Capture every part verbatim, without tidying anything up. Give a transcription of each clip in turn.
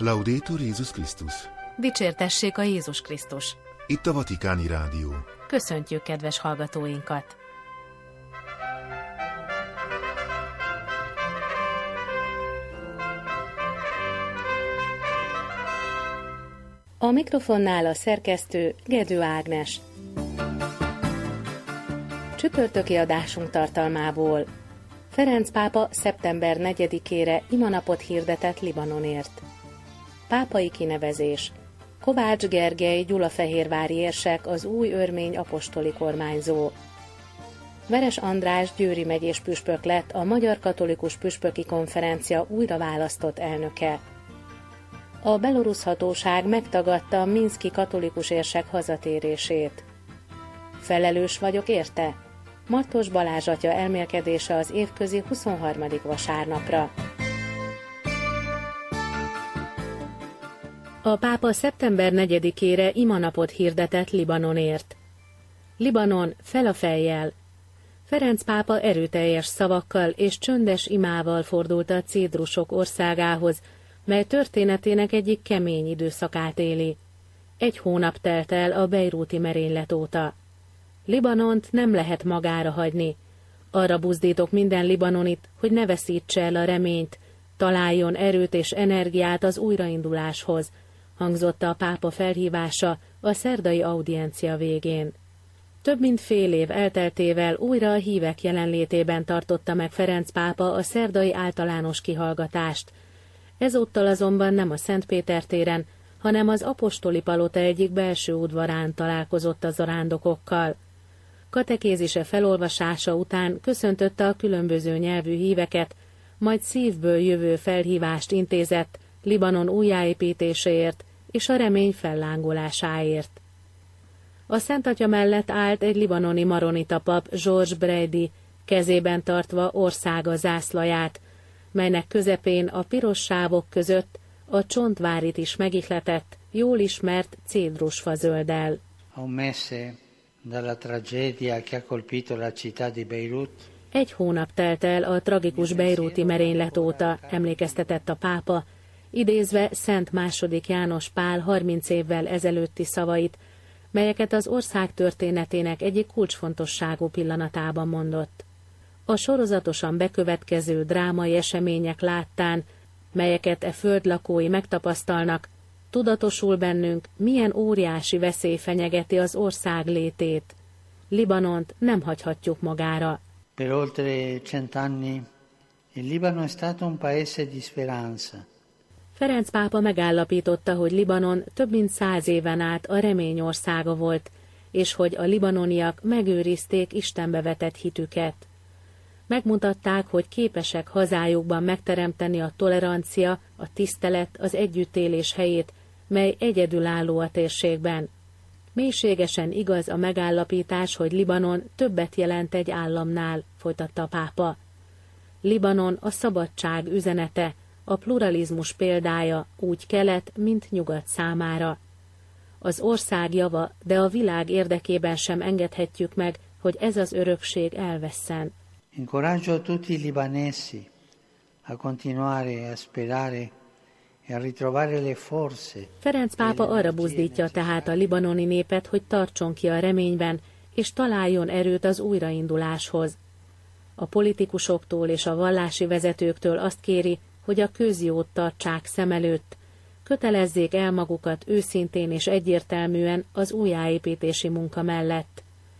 Laudetur Jézus Krisztus! Dicsértessék a Jézus Krisztus! Itt a Vatikáni Rádió. Köszöntjük kedves hallgatóinkat! A mikrofonnál a szerkesztő Gedő Ágnes. Csütörtöki adásunk tartalmából: Ferenc pápa szeptember negyedikére imanapot hirdetett Libanonért. Pápai kinevezés. Kovács Gergely gyulafehérvári érsek az új örmény apostoli kormányzó. Veres András győri megyés püspök lett a Magyar Katolikus Püspöki Konferencia újra választott elnöke. A belorusz hatóság megtagadta a minszki katolikus érsek hazatérését. Felelős vagyok érte? Mattos Balázs atya elmélkedése az évközi huszonharmadik vasárnapra. A pápa szeptember negyedikére imanapot hirdetett Libanonért. Libanon, fel a fejjel! Ferenc pápa erőteljes szavakkal és csöndes imával fordult a cédrusok országához, mely történetének egyik kemény időszakát éli. Egy hónap telt el a bejrúti merénylet óta. Libanont nem lehet magára hagyni. Arra buzdítok minden libanonit, hogy ne veszítse el a reményt, találjon erőt és energiát az újrainduláshoz, hangzott a pápa felhívása a szerdai audiencia végén. Több mint fél év elteltével újra a hívek jelenlétében tartotta meg Ferenc pápa a szerdai általános kihallgatást. Ezúttal azonban nem a Szent Péter téren, hanem az apostoli palota egyik belső udvarán találkozott a zarándokokkal. Katekézise felolvasása után köszöntötte a különböző nyelvű híveket, majd szívből jövő felhívást intézett Libanon újjáépítéséért és a remény fellángolásáért. A Szent Atya mellett állt egy libanoni maronita pap, George Brady, kezében tartva országa zászlaját, melynek közepén a piros sávok között a csontvárit is megihletett, jól ismert cédrusfa zölddel. Egy hónap telt el a tragikus bejrúti merénylet óta, emlékeztetett a pápa, idézve Szent második János Pál harminc évvel ezelőtti szavait, melyeket az ország történetének egyik kulcsfontosságú pillanatában mondott. A sorozatosan bekövetkező drámai események láttán, melyeket e föld lakói megtapasztalnak, tudatosul bennünk, milyen óriási veszély fenyegeti az ország létét. Libanont nem hagyhatjuk magára. Per oltre cent'anni il Libano è stato un paese di speranza. Ferenc pápa megállapította, hogy Libanon több mint száz éven át a remény országa volt, és hogy a libanoniak megőrizték Istenbe vetett hitüket. Megmutatták, hogy képesek hazájukban megteremteni a tolerancia, a tisztelet, az együttélés helyét, mely egyedülálló a térségben. Mélységesen igaz a megállapítás, hogy Libanon többet jelent egy államnál, folytatta a pápa. Libanon a szabadság üzenete, a pluralizmus példája úgy kelet, mint nyugat számára. Az ország java, de a világ érdekében sem engedhetjük meg, hogy ez az örökség elvesszen. Incoraggio tutti i libanesi a continuare a sperare e a ritrovare le forze. Ferenc pápa arra buzdítja tehát a libanoni népet, hogy tartson ki a reményben, és találjon erőt az újrainduláshoz. A politikusoktól és a vallási vezetőktől azt kéri, hogy a közjót tartsák szem előtt, kötelezzék el magukat őszintén és egyértelműen az újjáépítési munka mellett.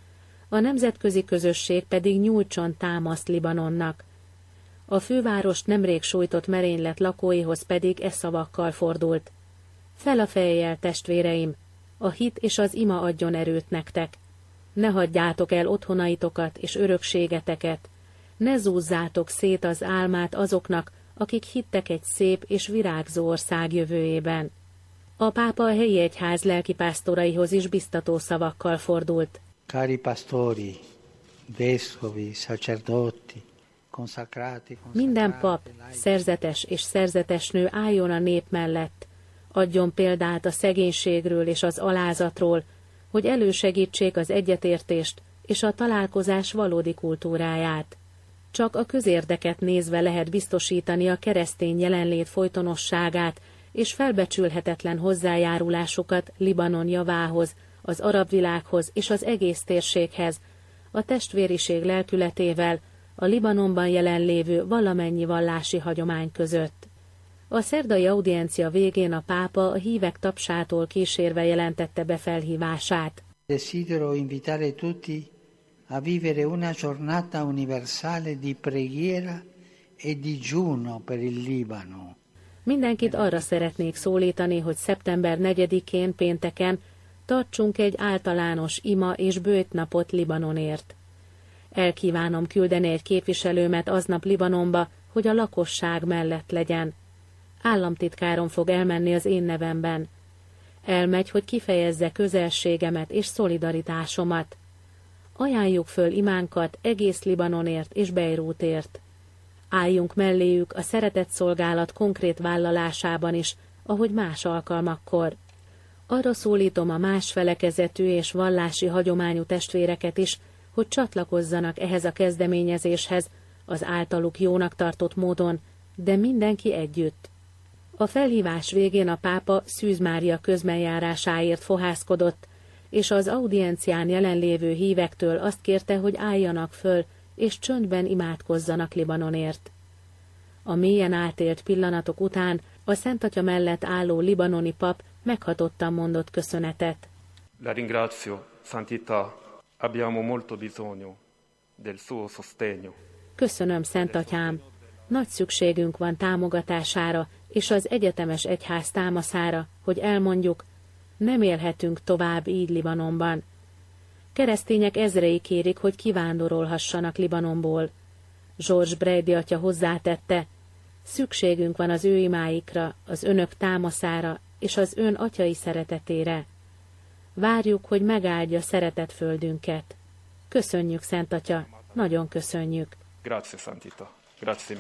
A nemzetközi közösség pedig nyújtson támaszt Libanonnak. A fővárost nemrég sújtott merénylet lakóihoz pedig e szavakkal fordult. Fel a fejjel, testvéreim! A hit és az ima adjon erőt nektek. Ne hagyjátok el otthonaitokat és örökségeteket. Ne zúzzátok szét az álmát azoknak, akik hittek egy szép és virágzó ország jövőjében. A pápa a helyi egyház lelkipásztoraihoz is biztató szavakkal fordult. Cari pastori, vescovi, sacerdoti, consacrati, minden pap, szerzetes és szerzetesnő álljon a nép mellett, adjon példát a szegénységről és az alázatról, hogy elősegítsék az egyetértést és a találkozás valódi kultúráját. Csak a közérdeket nézve lehet biztosítani a keresztény jelenlét folytonosságát és felbecsülhetetlen hozzájárulásukat Libanon javához, az arab világhoz és az egész térséghez, a testvériség lelkületével, a Libanonban jelenlévő valamennyi vallási hagyomány között. A szerdai audiencia végén a pápa a hívek tapsától kísérve jelentette be felhívását. Desidero invitare tutti a vivere una giornata universale di preghiera e digiuno per il Libano. Mindenkit arra szeretnék szólítani, hogy szeptember negyedikén pénteken tartsunk egy általános ima és bőjtnapot Libanonért. Elkívánom küldeni egy képviselőmet aznap Libanonba, hogy a lakosság mellett legyen. Államtitkárom fog elmenni az én nevemben. Elmegy, hogy kifejezze közelségemet és szolidaritásomat. Ajánljuk föl imánkat egész Libanonért és Bejrútért. Álljunk melléjük a szeretett szolgálat konkrét vállalásában is, ahogy más alkalmakkor. Arra szólítom a más felekezetű és vallási hagyományú testvéreket is, hogy csatlakozzanak ehhez a kezdeményezéshez, az általuk jónak tartott módon, de mindenki együtt. A felhívás végén a pápa Szűz Mária közbenjárásáért fohászkodott, és az audiencián jelenlévő hívektől azt kérte, hogy álljanak föl, és csöndben imádkozzanak Libanonért. A mélyen átélt pillanatok után a Szent Atya mellett álló libanoni pap meghatottan mondott köszönetet. La ringrazio, Santità, abbiamo molto bisogno del suo sostegno. Köszönöm, Szent Atyám! Nagy szükségünk van támogatására és az egyetemes egyház támaszára, hogy elmondjuk, nem élhetünk tovább így Libanonban. Keresztények ezrei kérik, hogy kivándorolhassanak Libanonból. George Brady atya hozzátette, szükségünk van az ő imáikra, az önök támaszára és az ön atyai szeretetére. Várjuk, hogy megáldja szeretett földünket. Köszönjük, Szent Atya, nagyon köszönjük. Grazie, Santità. Grazie.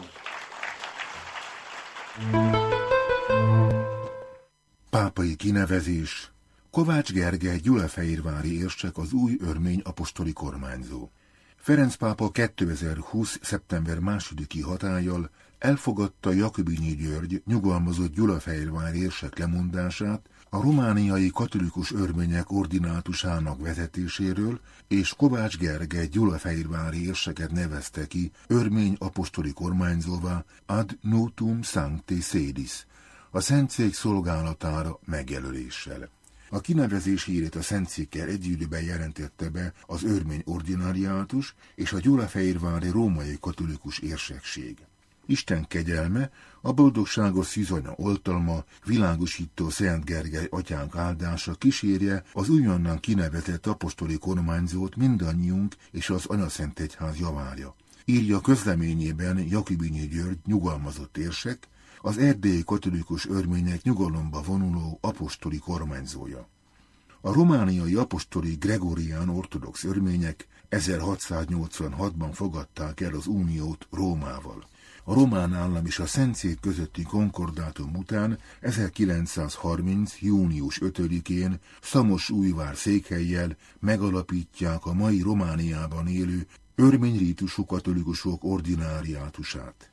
Pápai kinevezés. Kovács Gergely gyulafehérvári érsek az új örmény apostoli kormányzó. Ferenc pápa kétezer-húsz. szeptember másodiki hatállyal elfogadta Jakobinyi György nyugalmazott gyulafehérvári érsek lemondását a romániai katolikus örmények ordinátusának vezetéséről, és Kovács Gergely gyulafehérvári érseket nevezte ki örmény apostoli kormányzóvá ad nutum sancti sedis, a Szentszék szolgálatára megjelöléssel. A kinevezés hírét a Szentszékkel egy időben jelentette be az örmény ordináriátus és a gyulafehérvári római katolikus érsekség. Isten kegyelme, a boldogságos szűzanya oltalma, világosító Szent Gergely atyánk áldása kísérje az újonnan kinevezett apostoli kormányzót mindannyiunk és az Anyaszentegyház javára. Írja közleményében Jakobinyi György nyugalmazott érsek, az erdélyi katolikus örmények nyugalomba vonuló apostoli kormányzója. A romániai apostoli gregorián ortodox örmények ezerhatszáznyolcvanhatban fogadták el az uniót Rómával. A román állam és a Szentszék közötti konkordátum után ezerkilencszázharminc. június ötödikén Szamosújvár székhellyel megalapítják a mai Romániában élő örmény rítusú katolikusok ordináriátusát.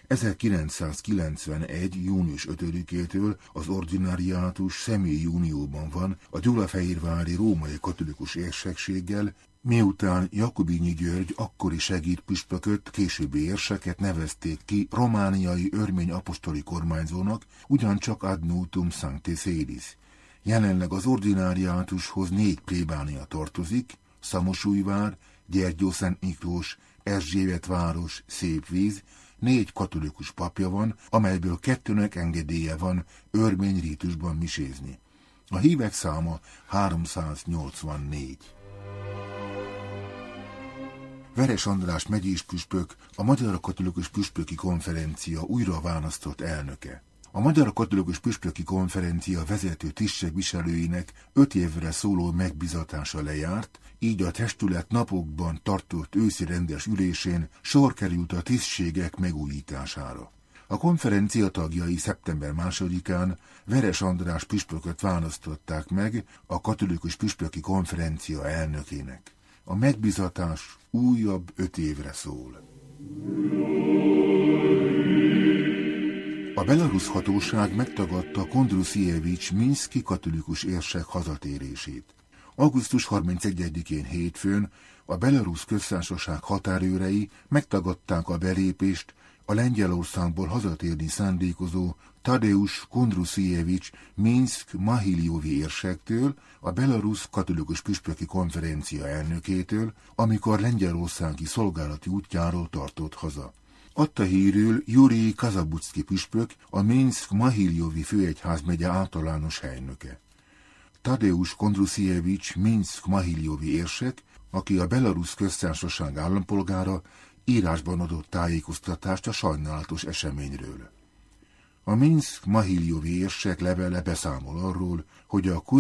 ezerkilencszázkilencvenegy. június ötödikétől az ordináriátus személyi unióban van a gyulafehérvári római katolikus érsekséggel, miután Jakobinyi György akkori segédpüspököt, későbbi érseket nevezték ki romániai örmény apostoli kormányzónak, ugyancsak ad nutum sancti sedis. Jelenleg az ordináriátushoz négy plébánia tartozik: Szamosújvár, Gyergyószent Miklós, Erzsébetváros, Szépvíz. Négy katolikus papja van, amelyből kettőnek engedélye van örmény rítusban misézni. A hívek száma háromszáznyolcvannégy. Veres András megyés püspök, a Magyar Katolikus Püspöki Konferencia újra választott elnöke. A Magyar Katolikus Püspöki Konferencia vezető tisztségviselőinek öt évre szóló megbizatása lejárt, így a testület napokban tartott őszi rendes ülésén sor került a tisztségek megújítására. A konferencia tagjai szeptember másodikán Veres András püspököt választották meg a Katolikus Püspöki Konferencia elnökének. A megbizatás újabb öt évre szól. A belarusz hatóság megtagadta Kondruszievics minszki katolikus érsek hazatérését. augusztus harmincegyedikén hétfőn a Belarusz köztársaság határőrei megtagadták a belépést a Lengyelországból hazatérni szándékozó Tadeusz Kondruszievics Minszk-Mahiljovi érsektől, a Belarusz katolikus püspöki konferencia elnökétől, amikor lengyelországi szolgálati útjáról tartott haza. Adta hírül Jurij Kazabucki püspök, a Minszk-Mahiljovi főegyházmegye általános helynöke. Tadeusz Kondruszievics Minszk-Mahiljovi érsek, aki a Belarusz köztársaság állampolgára, írásban adott tájékoztatást a sajnálatos eseményről. A Minszk-Mahiljovi érsek levele beszámol arról, hogy a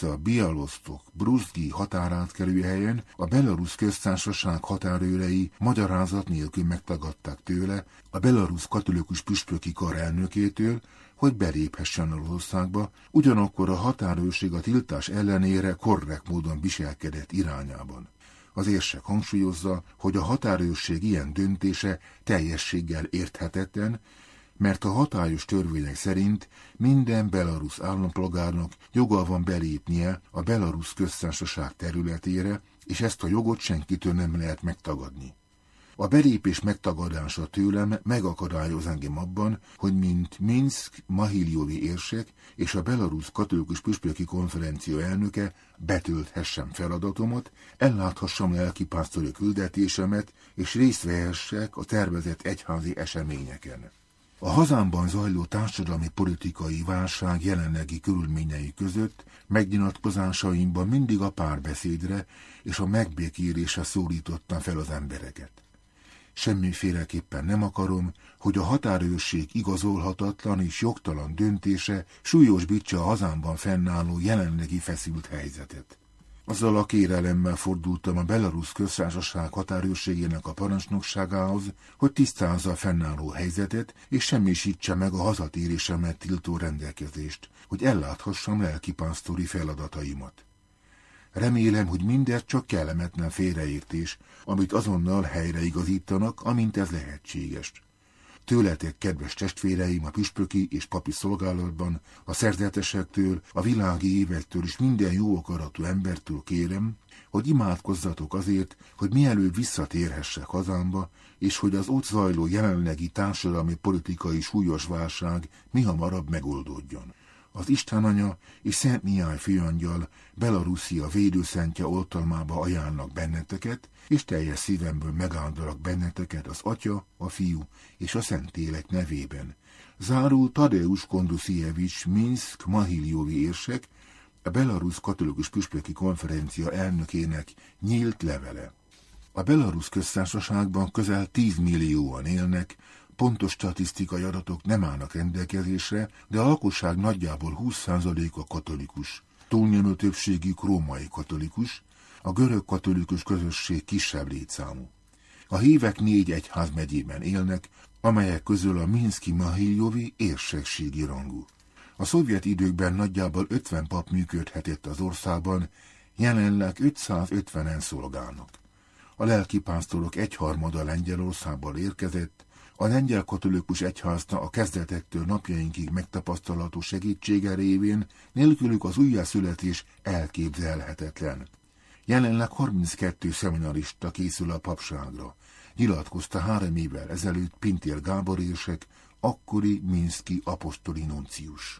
Kuznica-Bialostok-Bruzgi határátkelő helyen a Belarusz köztársaság határőrei magyarázat nélkül megtagadták tőle, a Belarusz katolikus püspöki kar elnökétől, hogy beléphessen az országba, ugyanakkor a határőrség a tiltás ellenére korrekt módon viselkedett irányában. Az érsek hangsúlyozza, hogy a határőrség ilyen döntése teljességgel érthetetlen, mert a hatályos törvények szerint minden belarusz állampolgárnak joga van belépnie a Belarusz köztársaság területére, és ezt a jogot senkitől nem lehet megtagadni. A belépés megtagadása tőlem megakadályoz engem abban, hogy mint Minszk-Mahiljovi érsek és a Belarusz katolikus püspöki konferencia elnöke betölthessem feladatomat, elláthassam lelkipásztori küldetésemet, és részt vehessek a tervezett egyházi eseményeken. A hazámban zajló társadalmi politikai válság jelenlegi körülményei között megnyilatkozásaimban mindig a párbeszédre és a megbékélésre szólítottam fel az embereket. Semmiféleképpen nem akarom, hogy a határőrség igazolhatatlan és jogtalan döntése súlyosbítsa a hazámban fennálló jelenlegi feszült helyzetet. Azzal a kérelemmel fordultam a Belarusz köztársaság határőrségének a parancsnokságához, hogy tisztázza a fennálló helyzetet, és semmisítse meg a hazatérésemet tiltó rendelkezést, hogy elláthassam lelkipásztori feladataimat. Remélem, hogy mindez csak kellemetlen félreértés, amit azonnal helyreigazítanak, amint ez lehetséges. Tőletek, kedves testvéreim, a püspöki és papi szolgálatban, a szerzetesektől, a világi évektől és minden jó akaratú embertől kérem, hogy imádkozzatok azért, hogy mielőbb visszatérhessek hazámba, és hogy az ott zajló jelenlegi társadalmi politikai súlyos válság mihamarabb megoldódjon. Az Istenanya és Szent Mihály főangyal Belaruszia védőszentje oltalmába ajánlnak benneteket, és teljes szívemből megáldalak benneteket az Atya, a Fiú és a Szentlélek nevében. Zárul Tadeusz Kondruszievics Minszk-Mahiljovi érsek, a Belarusz katolikus püspöki konferencia elnökének nyílt levele. A Belarusz köztársaságban közel tíz millióan élnek, pontos statisztikai adatok nem állnak rendelkezésre, de a lakosság nagyjából húsz százaléka katolikus. Túlnyomó többségük római katolikus, a görög katolikus közösség kisebb létszámú. A hívek négy egyházmegyében élnek, amelyek közül a Minszki-Mahiljovi érsekségi rangú. A szovjet időkben nagyjából ötven pap működhetett az országban, jelenleg ötszázötvenen szolgálnak. A lelkipásztorok egyharmada Lengyelországból érkezett, a lengyel katolikus egyházna a kezdetektől napjainkig megtapasztalható segítsége révén nélkülük az újjászületés elképzelhetetlen. Jelenleg harminckettő szeminarista készül a papságra, nyilatkozta három évvel ezelőtt Pintér Gábor érsek, akkori minszki apostoli nuncius.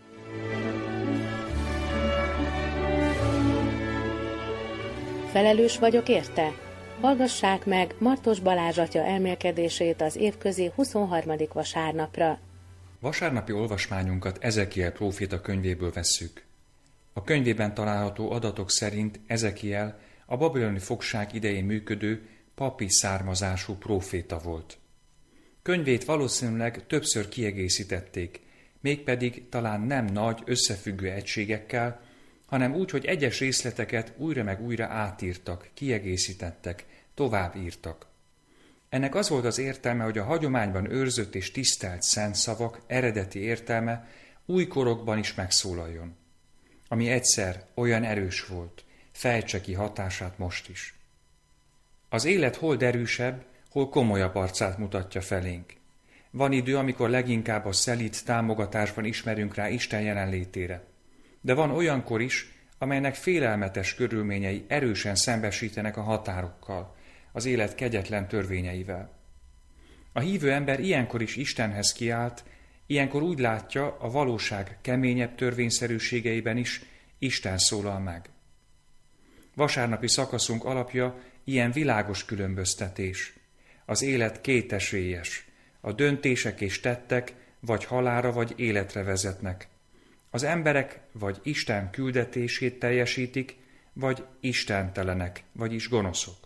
Felelős vagyok érte? Hallgassák meg Martos Balázs atya elmélkedését az évközi huszonharmadik vasárnapra. Vasárnapi olvasmányunkat Ezekiel próféta könyvéből vesszük. A könyvében található adatok szerint Ezekiel a babiloni fogság idején működő papi származású próféta volt. Könyvét valószínűleg többször kiegészítették, mégpedig talán nem nagy, összefüggő egységekkel, hanem úgy, hogy egyes részleteket újra meg újra átírtak, kiegészítettek, tovább írtak. Ennek az volt az értelme, hogy a hagyományban őrzött és tisztelt szent szavak eredeti értelme új korokban is megszólaljon, ami egyszer olyan erős volt, fejtse ki hatását most is. Az élet hol derűsebb, hol komolyabb arcát mutatja felénk. Van idő, amikor leginkább a szelíd támogatásban ismerünk rá Isten jelenlétére. De van olyankor is, amelynek félelmetes körülményei erősen szembesítenek a határokkal, az élet kegyetlen törvényeivel. A hívő ember ilyenkor is Istenhez kiált, ilyenkor úgy látja, a valóság keményebb törvényszerűségeiben is Isten szólal meg. Vasárnapi szakaszunk alapja ilyen világos különböztetés. Az élet kétesélyes, a döntések és tettek vagy halálra, vagy életre vezetnek. Az emberek vagy Isten küldetését teljesítik, vagy istentelenek, vagyis gonoszok.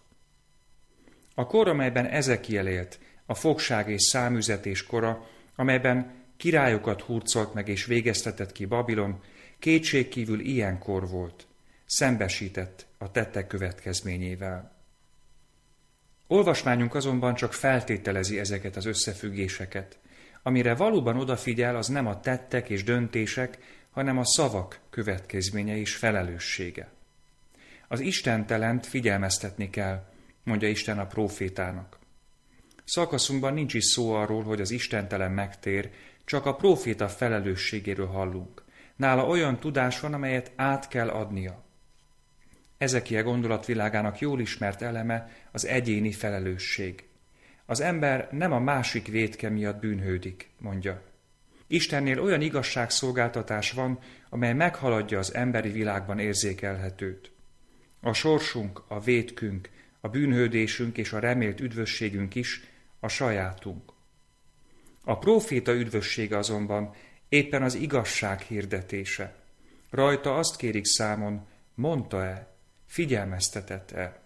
A kor, amelyben Ezekiel élt, a fogság és száműzetés kora, amelyben királyokat hurcolt meg és végeztetett ki Babilon, kétségkívül ilyen kor volt, szembesített a tettek következményével. Olvasmányunk azonban csak feltételezi ezeket az összefüggéseket. Amire valóban odafigyel, az nem a tettek és döntések, hanem a szavak következménye és felelőssége. Az istentelent figyelmeztetni kell, mondja Isten a prófétának. Szakaszunkban nincs is szó arról, hogy az istentelen megtér, csak a próféta felelősségéről hallunk. Nála olyan tudás van, amelyet át kell adnia. Ezekiel gondolatvilágának jól ismert eleme az egyéni felelősség. Az ember nem a másik vétke miatt bűnhődik, mondja. Istennél olyan igazságszolgáltatás van, amely meghaladja az emberi világban érzékelhetőt. A sorsunk, a vétkünk, a bűnhődésünk és a remélt üdvösségünk is a sajátunk. A próféta üdvössége azonban éppen az igazság hirdetése. Rajta azt kérik számon, mondta-e, figyelmeztetett-e.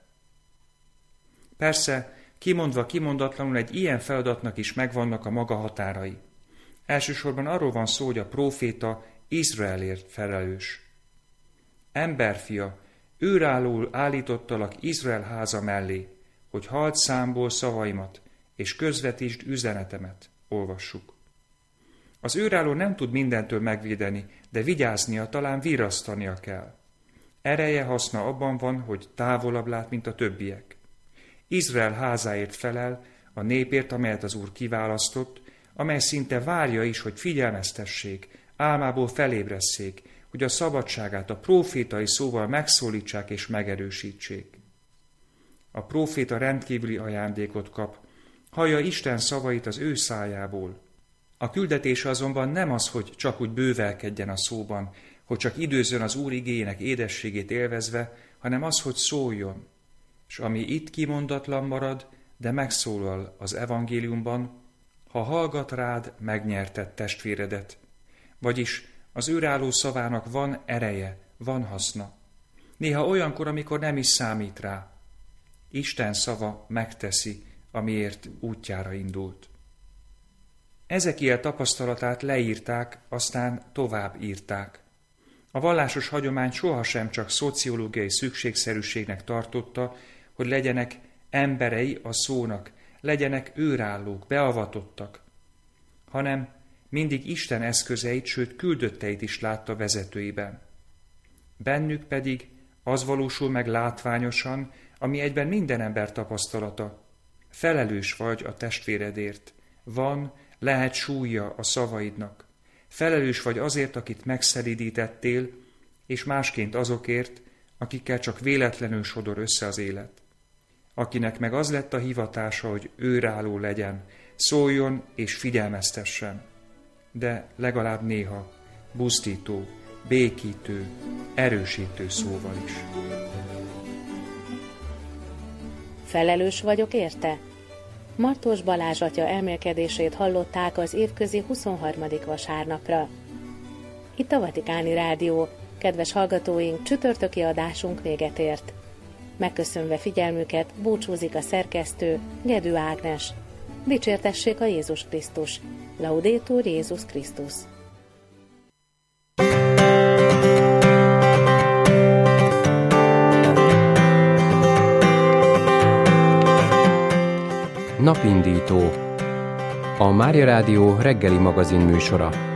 Persze, kimondva kimondatlanul egy ilyen feladatnak is megvannak a maga határai. Elsősorban arról van szó, hogy a próféta Izraelért felelős. Emberfia, őrállul állítottalak Izrael háza mellé, hogy halld számból szavaimat, és közvetítsd üzenetemet, olvassuk. Az őrálló nem tud mindentől megvédeni, de vigyáznia, talán virrasztania kell. Ereje, haszna abban van, hogy távolabb lát, mint a többiek. Izrael házáért felel, a népért, amelyet az Úr kiválasztott, amely szinte várja is, hogy figyelmeztessék, álmából felébresszék, hogy a szabadságát a prófétai szóval megszólítsák és megerősítsék. A próféta rendkívüli ajándékot kap, hallja Isten szavait az ő szájából. A küldetése azonban nem az, hogy csak úgy bővelkedjen a szóban, hogy csak időzön az Úr igéjének édességét élvezve, hanem az, hogy szóljon. És ami itt kimondatlan marad, de megszólal az evangéliumban, ha hallgat rád, megnyerted testvéredet. Vagyis az őrálló szavának van ereje, van haszna. Néha olyankor, amikor nem is számít rá. Isten szava megteszi, amiért útjára indult. Ezekiel tapasztalatát leírták, aztán tovább írták. A vallásos hagyomány sohasem csak szociológiai szükségszerűségnek tartotta, hogy legyenek emberei a szónak, legyenek őrállók, beavatottak, hanem mindig Isten eszközeit, sőt küldötteit is látta vezetőiben. Bennük pedig az valósul meg látványosan, ami egyben minden ember tapasztalata. Felelős vagy a testvéredért, van, lehet súlya a szavaidnak. Felelős vagy azért, akit megszelídítettél, és másként azokért, akikkel csak véletlenül sodor össze az élet. Akinek meg az lett a hivatása, hogy őrálló legyen, szóljon és figyelmeztessen, de legalább néha buzdító, békítő, erősítő szóval is. Felelős vagyok érte? Martos Balázs atya elmélkedését hallották az évközi huszonharmadik vasárnapra. Itt a Vatikáni Rádió. Kedves hallgatóink, csütörtöki adásunk véget ért. Megköszönve figyelmüket búcsúzik a szerkesztő, Gedő Ágnes. Dicsértessék a Jézus Krisztus. Laudetur Jézus Krisztus. Napindító. A Mária Rádió reggeli magazin műsora.